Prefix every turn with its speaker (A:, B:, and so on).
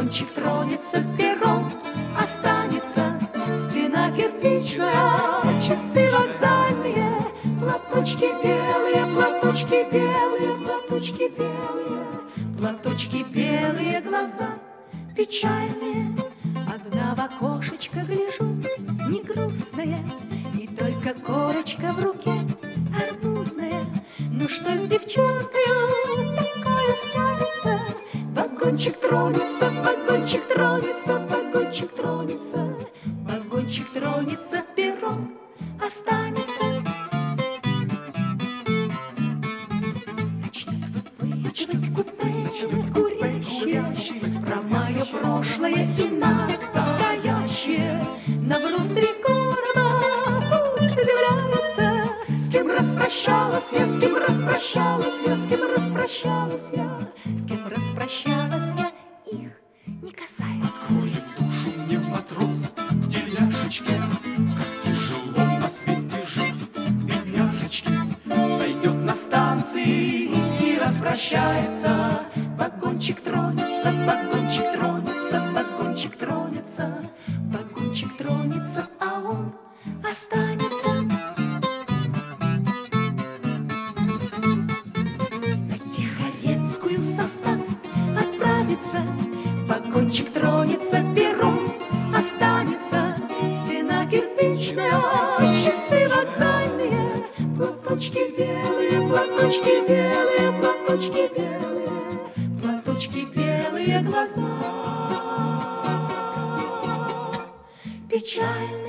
A: Вагончик тронется, перрон останется, стена кирпичная, часы вокзальные, платочки белые, платочки белые, платочки белые, платочки белые, глаза печальные. Одна в окошечко гляжу, не грустная, и только корочка в руке арбузная. Ну что с девчонкою такое станется? Вагончик тронется, вагончик тронется, вагончик тронется, вагончик тронется, перрон останется. Начнет выпытывать купе курящие про мое прошлое и настоящее. Набрус три города, пусть удивляются, с кем распрощалась я, с кем распрощалась я, с кем распрощалась я, с кем распрощалась я, их не касается.
B: Откроет душу мне матрос в тельняшечке, как тяжело на свете жить, бедняжечки. Сойдет на станции и распрощается. Вагончик тронется, вагончик тронется, вагончик тронется, вагончик тронется, а он останется. На Тихорецкую состав отправится, вагончик тронется, перрон останется, стена кирпичная, часы вокзальные, платочки белые, платочки белые, платочки белые, платочки белые, глаза печальные.